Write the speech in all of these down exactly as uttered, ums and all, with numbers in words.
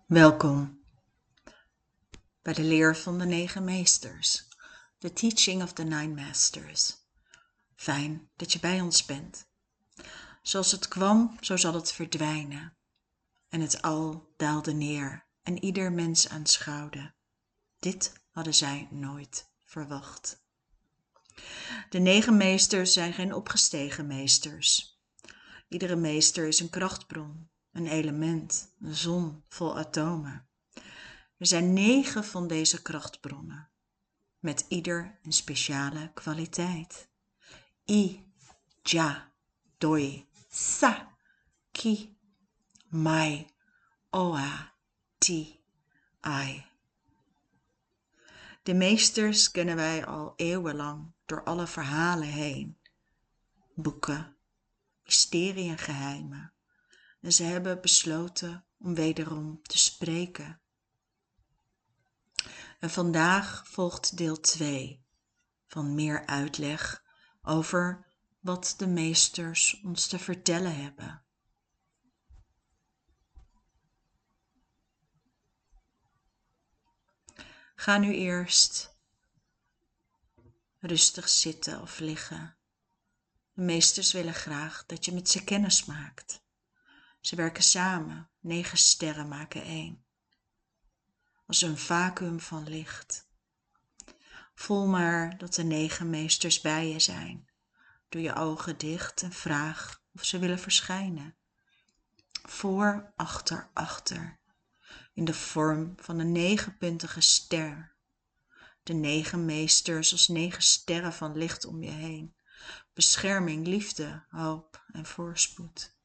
Welkom bij de leer van de negen meesters, the teaching of the nine masters. Fijn dat je bij ons bent. Zoals het kwam, zo zal het verdwijnen. En het al daalde neer en ieder mens aanschouwde. Dit hadden zij nooit verwacht. De negen meesters zijn geen opgestegen meesters. Iedere meester is een krachtbron, een element, een zon vol atomen. Er zijn negen van deze krachtbronnen, met ieder een speciale kwaliteit. I, Ja, Doi, Sa, Ki, Mai, Oa, Ti, Ai. De meesters kennen wij al eeuwenlang door alle verhalen heen. Boeken, mysterie en geheimen. En ze hebben besloten om wederom te spreken. En vandaag volgt deel twee van meer uitleg over wat de meesters ons te vertellen hebben. Ga nu eerst rustig zitten of liggen. De meesters willen graag dat je met ze kennis maakt. Ze werken samen, negen sterren maken één. Als een vacuüm van licht. Voel maar dat de negen meesters bij je zijn. Doe je ogen dicht en vraag of ze willen verschijnen. Voor, achter, achter. In de vorm van een negenpuntige ster. De negen meesters als negen sterren van licht om je heen. Bescherming, liefde, hoop en voorspoed.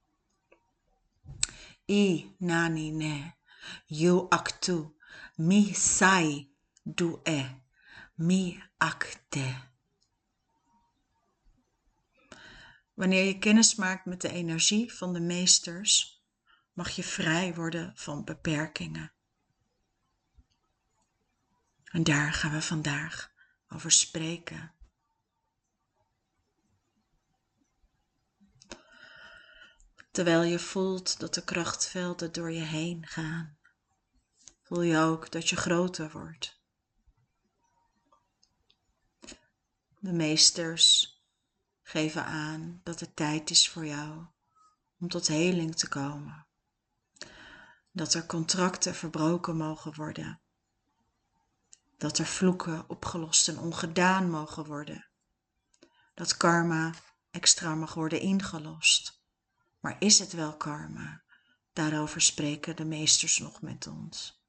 I nani ne, yu aktu, mi sai du e, mi akte. Wanneer je kennis maakt met de energie van de meesters, mag je vrij worden van beperkingen. En daar gaan we vandaag over spreken. Terwijl je voelt dat de krachtvelden door je heen gaan, voel je ook dat je groter wordt. De meesters geven aan dat het tijd is voor jou om tot heling te komen. Dat er contracten verbroken mogen worden. Dat er vloeken opgelost en ongedaan mogen worden. Dat karma extra mag worden ingelost. Maar is het wel karma? Daarover spreken de meesters nog met ons.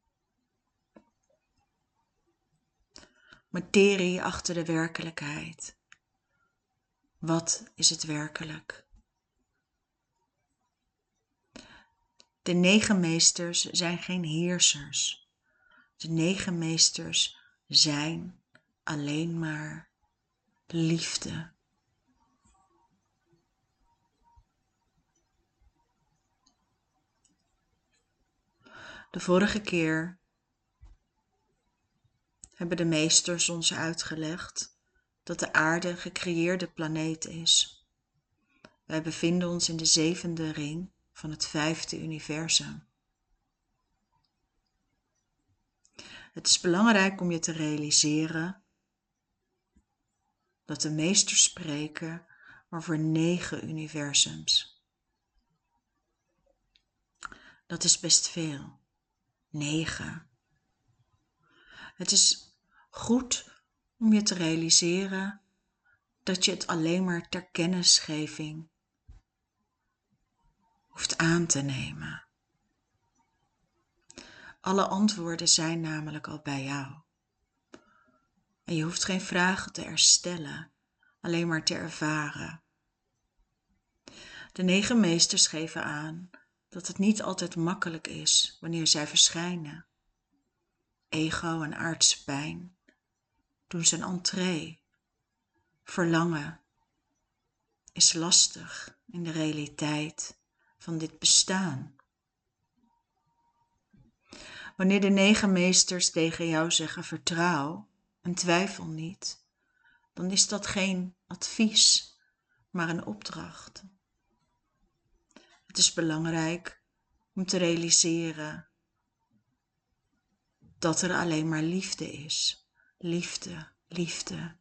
Materie achter de werkelijkheid. Wat is het werkelijk? De negen meesters zijn geen heersers. De negen meesters zijn alleen maar liefde. De vorige keer hebben de meesters ons uitgelegd dat de aarde een gecreëerde planeet is. Wij bevinden ons in de zevende ring van het vijfde universum. Het is belangrijk om je te realiseren dat de meesters spreken over negen universums. Dat is best veel. Negen. Het is goed om je te realiseren dat je het alleen maar ter kennisgeving hoeft aan te nemen. Alle antwoorden zijn namelijk al bij jou. En je hoeft geen vragen te erstellen, alleen maar te ervaren. De negen meesters geven aan dat het niet altijd makkelijk is wanneer zij verschijnen. Ego en aardse pijn doen zijn entree. Verlangen is lastig in de realiteit van dit bestaan. Wanneer de negen meesters tegen jou zeggen vertrouw en twijfel niet, dan is dat geen advies, maar een opdracht. Het is belangrijk om te realiseren dat er alleen maar liefde is. Liefde, liefde.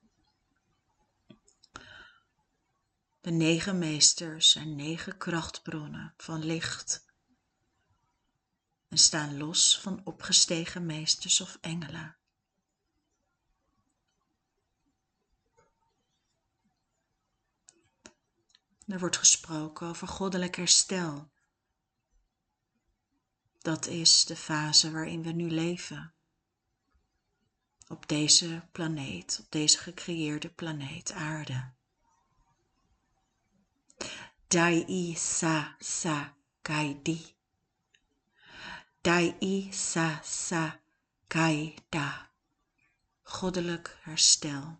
De negen meesters zijn negen krachtbronnen van licht en staan los van opgestegen meesters of engelen. Er wordt gesproken over goddelijk herstel. Dat is de fase waarin we nu leven. Op deze planeet, op deze gecreëerde planeet aarde. Dai sa sa kai di. Dai sa sa kai da. Goddelijk herstel.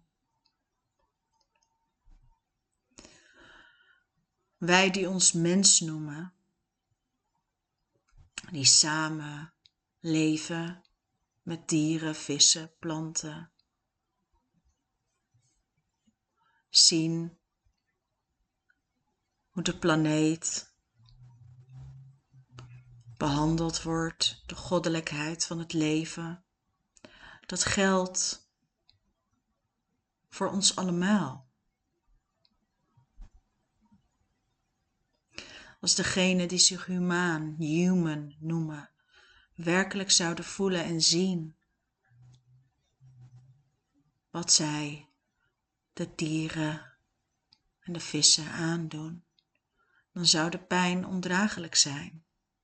Wij die ons mens noemen, die samen leven met dieren, vissen, planten, zien hoe de planeet behandeld wordt, de goddelijkheid van het leven. Dat geldt voor ons allemaal. Als degenen die zich humaan, human noemen, werkelijk zouden voelen en zien wat zij de dieren en de vissen aandoen, dan zou de pijn ondraaglijk zijn.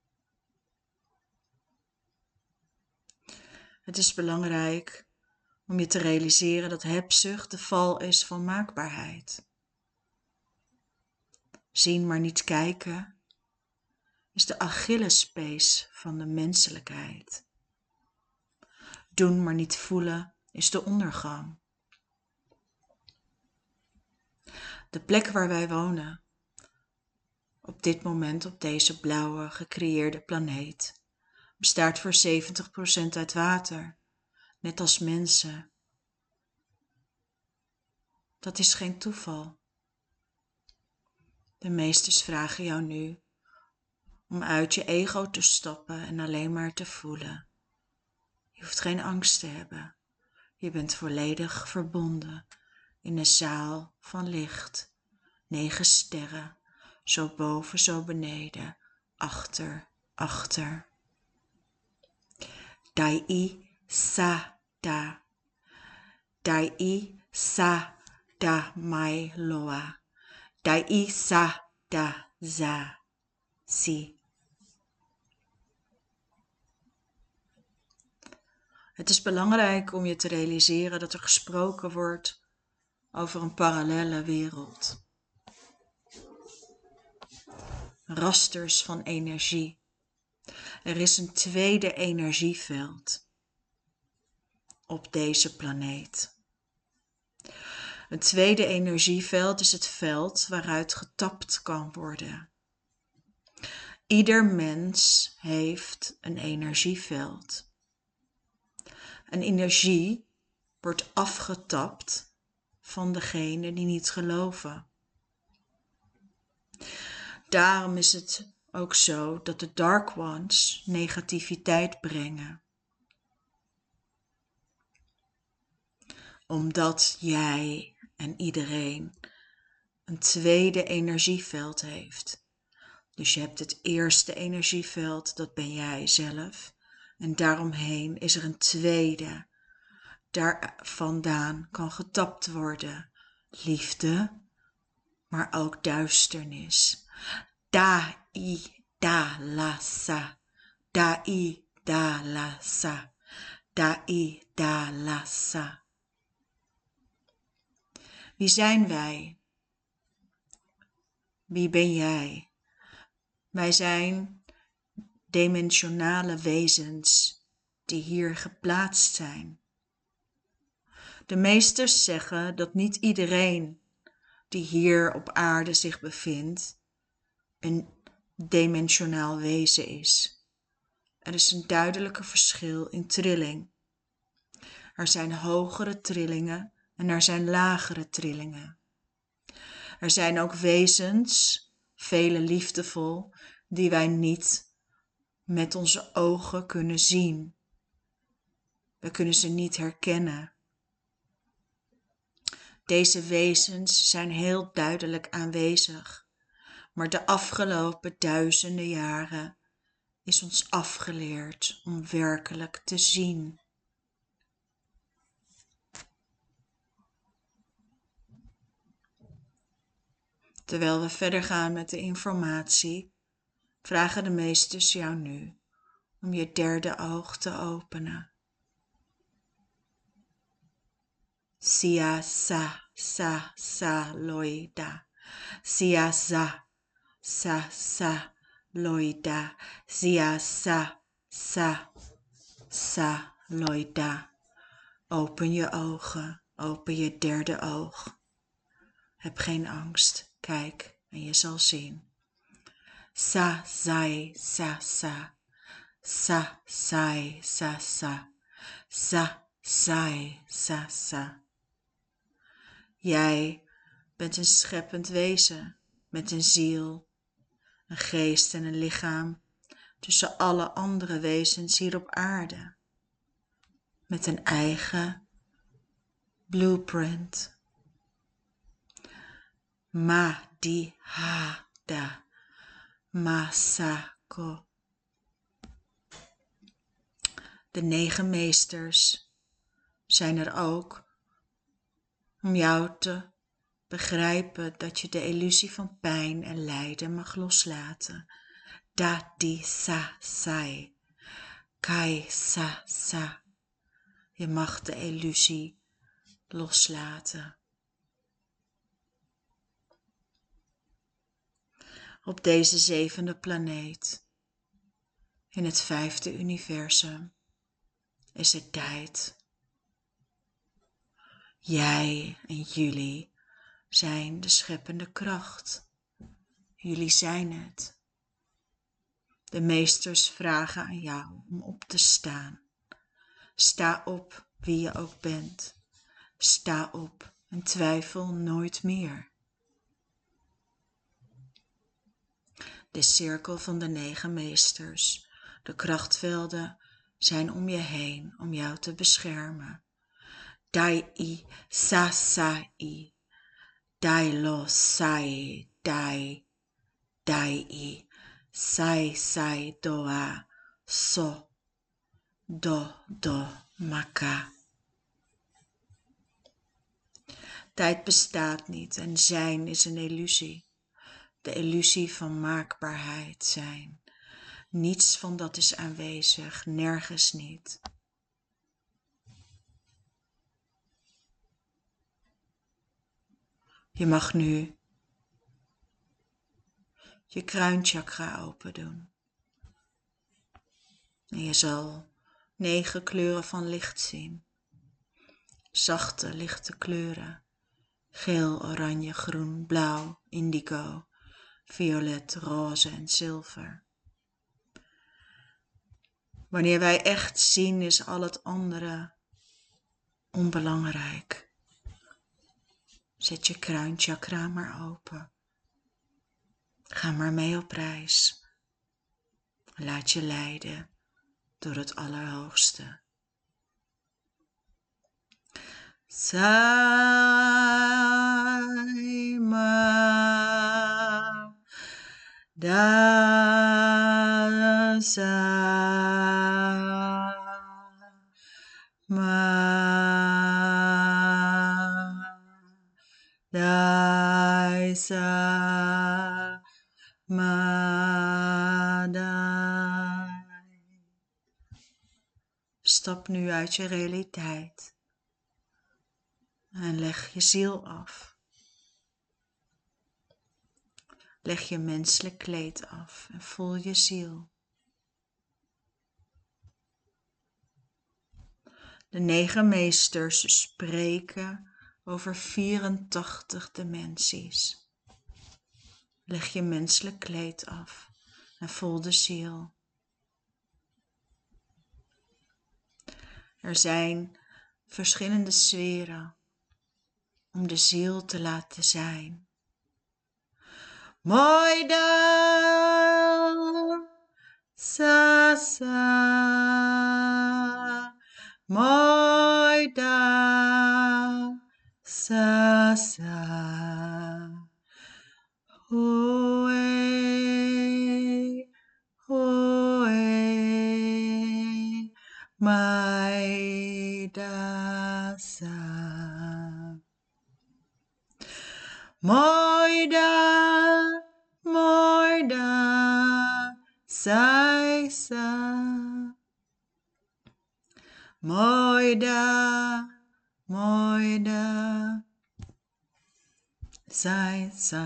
Het is belangrijk om je te realiseren dat hebzucht de val is van maakbaarheid. Zien maar niet kijken is de Achillespees van de menselijkheid. Doen maar niet voelen is de ondergang. De plek waar wij wonen, op dit moment op deze blauwe gecreëerde planeet, bestaat voor zeventig procent uit water, net als mensen. Dat is geen toeval. De meesters vragen jou nu om uit je ego te stappen en alleen maar te voelen. Je hoeft geen angst te hebben. Je bent volledig verbonden in een zaal van licht. Negen sterren, zo boven, zo beneden, achter, achter. Dai sa da. Dai sa da mai loa. Dai sa da za. Si. Het is belangrijk om je te realiseren dat er gesproken wordt over een parallelle wereld. Rasters van energie. Er is een tweede energieveld op deze planeet. Een tweede energieveld is het veld waaruit getapt kan worden. Ieder mens heeft een energieveld. En energie wordt afgetapt van degenen die niet geloven. Daarom is het ook zo dat de Dark Ones negativiteit brengen. Omdat jij en iedereen een tweede energieveld heeft. Dus je hebt het eerste energieveld, dat ben jij zelf. En daaromheen is er een tweede. Daar vandaan kan getapt worden. Liefde, maar ook duisternis. Da i da la sa. Da i da la sa. Da i da la sa. Wie zijn wij? Wie ben jij? Wij zijn dimensionale wezens die hier geplaatst zijn. De meesters zeggen dat niet iedereen die hier op aarde zich bevindt een dimensionaal wezen is. Er is een duidelijke verschil in trilling. Er zijn hogere trillingen en er zijn lagere trillingen. Er zijn ook wezens, vele liefdevol, die wij niet met onze ogen kunnen zien. We kunnen ze niet herkennen. Deze wezens zijn heel duidelijk aanwezig, maar de afgelopen duizenden jaren is ons afgeleerd om werkelijk te zien. Terwijl we verder gaan met de informatie, vragen de meesters jou nu om je derde oog te openen. Sia sa sa sa loida. Sia sa sa sa loida. Sia sa sa sa loida. Open je ogen, open je derde oog. Heb geen angst, kijk en je zal zien. Sa sai sa sa. Sa sai sa sa. Sa sai sa sa. Jij bent een scheppend wezen met een ziel, een geest en een lichaam tussen alle andere wezens hier op aarde. Met een eigen blueprint. Ma di ha da. Ma sa ko. De negen meesters zijn er ook om jou te begrijpen dat je de illusie van pijn en lijden mag loslaten. Da di sa sai. Kai sa sa. Je mag de illusie loslaten. Op deze zevende planeet, in het vijfde universum, is het tijd. Jij en jullie zijn de scheppende kracht. Jullie zijn het. De meesters vragen aan jou om op te staan. Sta op wie je ook bent. Sta op en twijfel nooit meer. De cirkel van de negen meesters, de krachtvelden, zijn om je heen om jou te beschermen. Dai sa sai. Dai lo sai dai. Dai sai sai doa so do do maka. Tijd bestaat niet en zijn is een illusie. De illusie van maakbaarheid zijn. Niets van dat is aanwezig, nergens niet. Je mag nu je kruinchakra open doen. En je zal negen kleuren van licht zien. Zachte, lichte kleuren. Geel, oranje, groen, blauw, indigo, violet, roze en zilver. Wanneer wij echt zien, is al het andere onbelangrijk. Zet je kruinchakra maar open. Ga maar mee op reis. Laat je leiden door het Allerhoogste. Sai ma da sa ma da sa ma da. Stap nu uit je realiteit. En leg je ziel af. Leg je menselijk kleed af en voel je ziel. De negen meesters spreken over vierentachtig dimensies. Leg je menselijk kleed af en voel de ziel. Er zijn verschillende sferen om de ziel te laten zijn. Moida sa sa Moida sa sa Hoe hoe Maida sa Moida Moida sai sa Moida Moida sai sa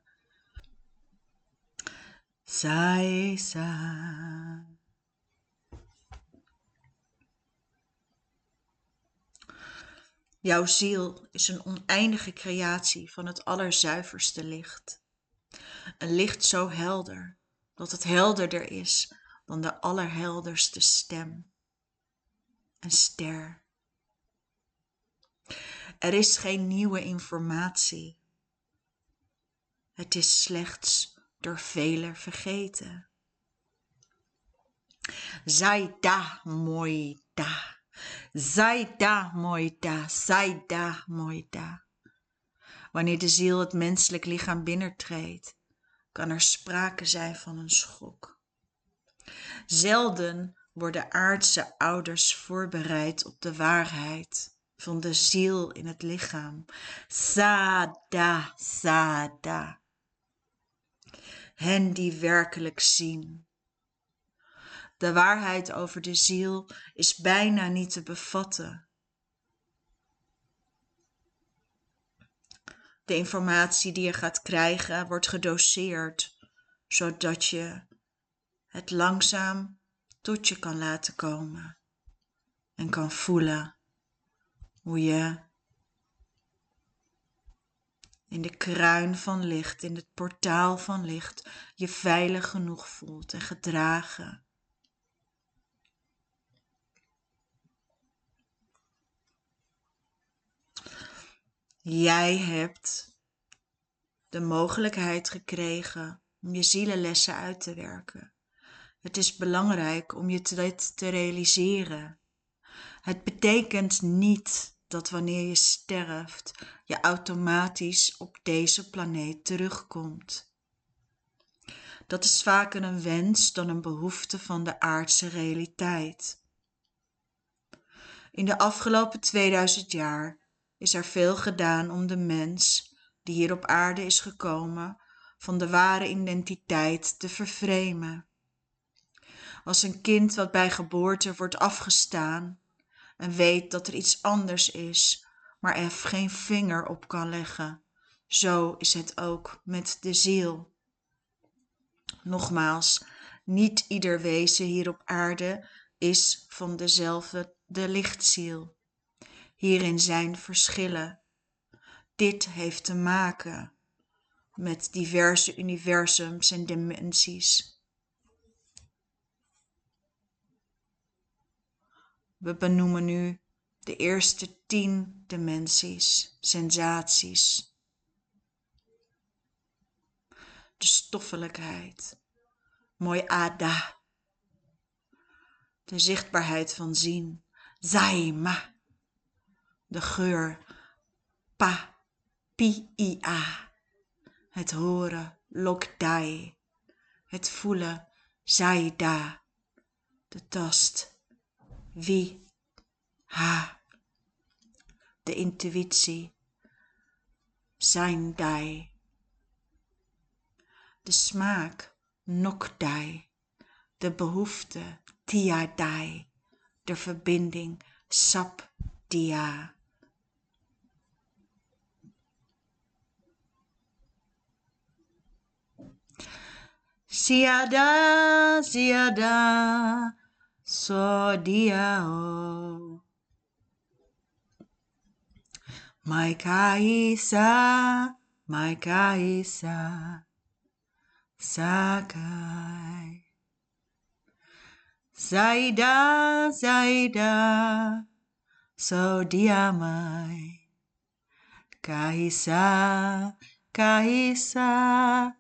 sai sa. Jouw ziel is een oneindige creatie van het allerzuiverste licht. Een licht zo helder dat het helderder is dan de allerhelderste stem. Een ster. Er is geen nieuwe informatie. Het is slechts door velen vergeten. Zaida moida. Zaida moida. Zaida moida. Wanneer de ziel het menselijk lichaam binnentreedt, kan er sprake zijn van een schok. Zelden worden aardse ouders voorbereid op de waarheid van de ziel in het lichaam. Sada, sada. Hen die werkelijk zien. De waarheid over de ziel is bijna niet te bevatten. De informatie die je gaat krijgen wordt gedoseerd, zodat je het langzaam tot je kan laten komen en kan voelen hoe je in de kruin van licht, in het portaal van licht, je veilig genoeg voelt en gedragen. Jij hebt de mogelijkheid gekregen om je zielenlessen uit te werken. Het is belangrijk om je dit te realiseren. Het betekent niet dat wanneer je sterft, je automatisch op deze planeet terugkomt. Dat is vaker een wens dan een behoefte van de aardse realiteit. In de afgelopen tweeduizend jaar is er veel gedaan om de mens die hier op aarde is gekomen van de ware identiteit te vervreemden. Als een kind wat bij geboorte wordt afgestaan en weet dat er iets anders is, maar er geen vinger op kan leggen, zo is het ook met de ziel. Nogmaals, niet ieder wezen hier op aarde is van dezelfde de lichtziel. Hierin zijn verschillen. Dit heeft te maken met diverse universums en dimensies. We benoemen nu de eerste tien dimensies, sensaties. De stoffelijkheid, mooi ada. De zichtbaarheid van zien, zaima. De geur, pa, pi, ia. Het horen, lokdai. Het voelen, zaida. De tast, wie, ha. De intuïtie, zijn dai. De smaak, nokdai. De behoefte, tiadai. De verbinding, sapdia. Siada, siada, sodiao. Mai kaisa, mai kaisa, sakai. Zaida, zaida, sodiamai. Kaisa, kaisa,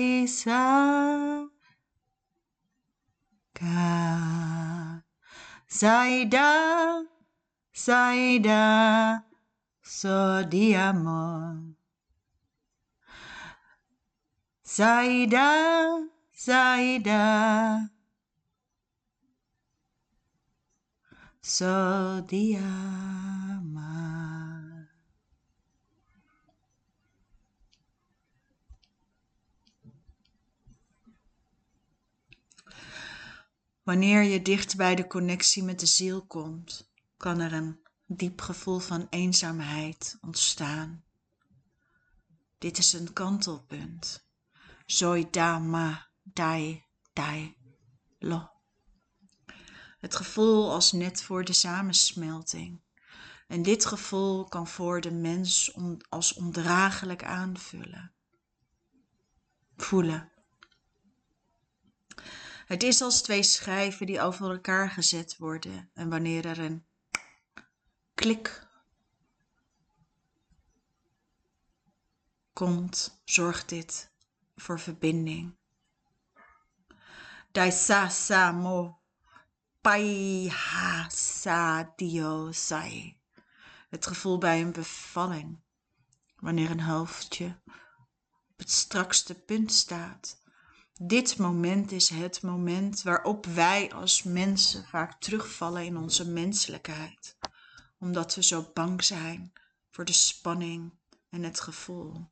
kaisa. Ka. Zaida, Zaida, so di amor. Zaida, Zaida, so di amor. Wanneer je dicht bij de connectie met de ziel komt, kan er een diep gevoel van eenzaamheid ontstaan. Dit is een kantelpunt. Zoi da ma dai dai lo. Het gevoel als net voor de samensmelting. En dit gevoel kan voor de mens on, als ondraaglijk aanvullen. Voelen. Het is als twee schijven die over elkaar gezet worden. En wanneer er een klik komt, zorgt dit voor verbinding. Dai sa sa mo pai ha sa dio sai. Het gevoel bij een bevalling. Wanneer een hoofdje op het strakste punt staat. Dit moment is het moment waarop wij als mensen vaak terugvallen in onze menselijkheid. Omdat we zo bang zijn voor de spanning en het gevoel.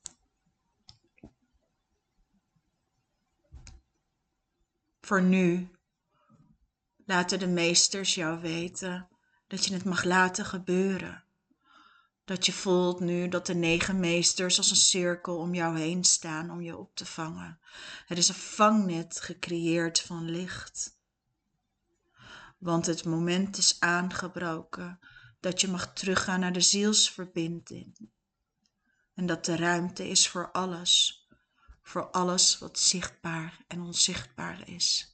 Voor nu laten de meesters jou weten dat je het mag laten gebeuren. Dat je voelt nu dat de negen meesters als een cirkel om jou heen staan om je op te vangen. Er is een vangnet gecreëerd van licht. Want het moment is aangebroken dat je mag teruggaan naar de zielsverbinding. En dat de ruimte is voor alles. Voor alles wat zichtbaar en onzichtbaar is.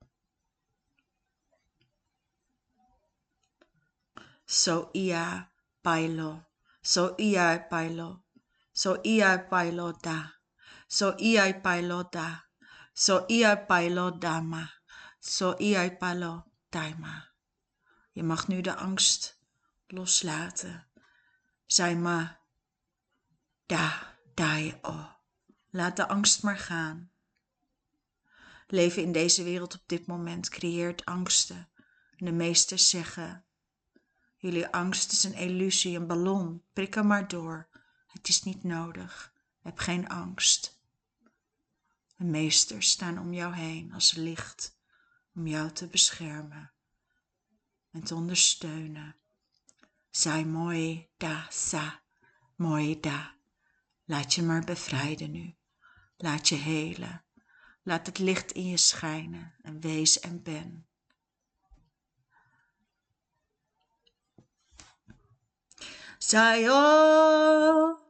So ia pailo. So ia pailo. So ia pailo da. So ia pailo da. So ia pailo dama. So ia pailo daima. Je mag nu de angst loslaten. Zij ma da dai o. Laat de angst maar gaan. Leven in deze wereld op dit moment creëert angsten. En de meesters zeggen: jullie angst is een illusie, een ballon. Prik er maar door. Het is niet nodig. Heb geen angst. De meesters staan om jou heen als licht. Om jou te beschermen. En te ondersteunen. Zij mooi da sa. Mooi da. Laat je maar bevrijden nu. Laat je helen. Laat het licht in je schijnen. En wees en ben. Sayo,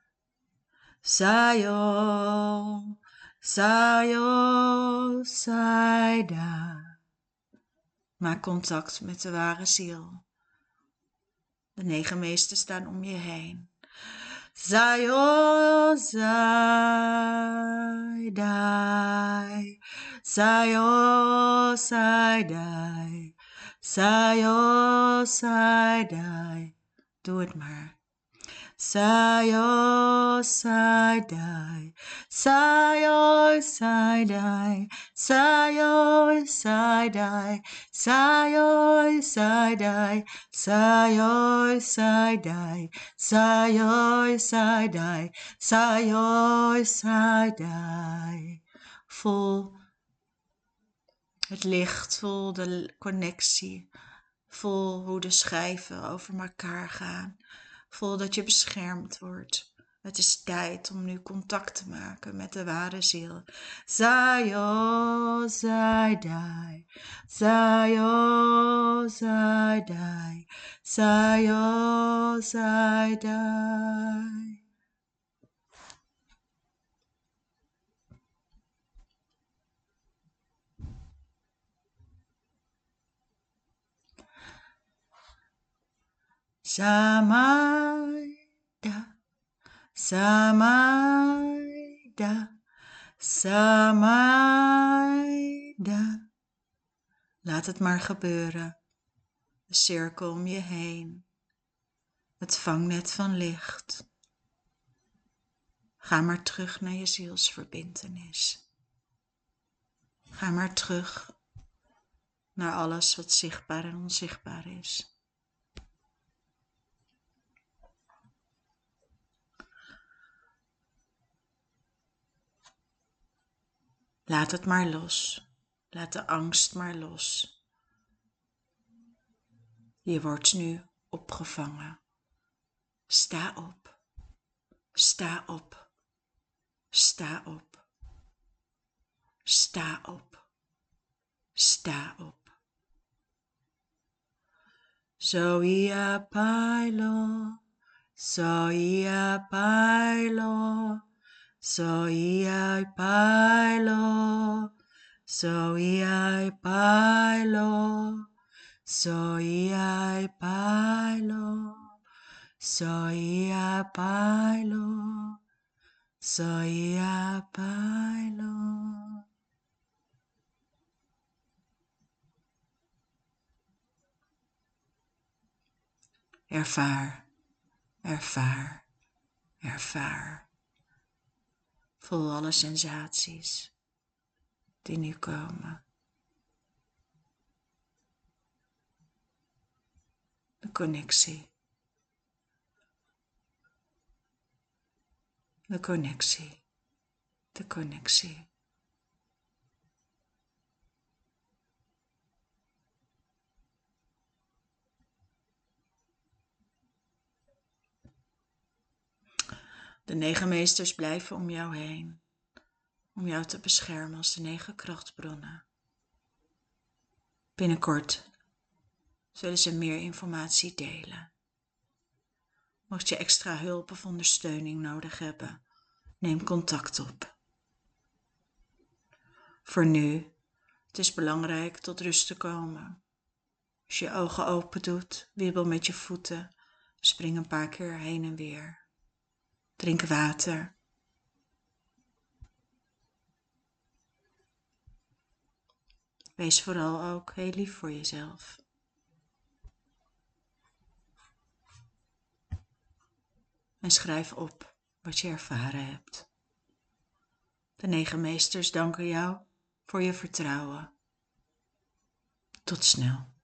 sayo, sayo, saida. Maak contact met de ware ziel. De negen meesters staan om je heen. Sayo, saidai, sayo, saidai, sayo, saidai. Doe het maar. Sayo, saidai, sayo, saidai, sayo, saidai, sayo, saidai, sayo, saidai, sayo, saidai, sayo, saidai. Voel het licht, voel de connectie. Voel hoe de schijven over elkaar gaan. Voel dat je beschermd wordt. Het is tijd om nu contact te maken met de ware ziel. Zayo, zaidai. Zayo, zaidai. Zayo, zaidai. Samaida, Samaida, Samaida. Laat het maar gebeuren. de cirkel om je heen, het vangnet van licht. Ga maar terug naar je zielsverbintenis. Ga maar terug naar alles wat zichtbaar en onzichtbaar is. Laat het maar los. Laat de angst maar los. Je wordt nu opgevangen. Sta op. Sta op. Sta op. Sta op. Sta op. Zoia pailo. Zoia pailo. Zoia pailo. Zoia pailo. Zoia pailo. Zoia pailo. Zoia pailo. Ervaar, ervaar, ervaar. Voel alle sensaties die nu komen. De connectie. De connectie. De connectie. De negen meesters blijven om jou heen, om jou te beschermen als de negen krachtbronnen. Binnenkort zullen ze meer informatie delen. Mocht je extra hulp of ondersteuning nodig hebben, neem contact op. Voor nu, het is belangrijk tot rust te komen. Als je je ogen open doet, wiebel met je voeten, spring een paar keer heen en weer. Drink water. Wees vooral ook heel lief voor jezelf. En schrijf op wat je ervaren hebt. De negen meesters danken jou voor je vertrouwen. Tot snel.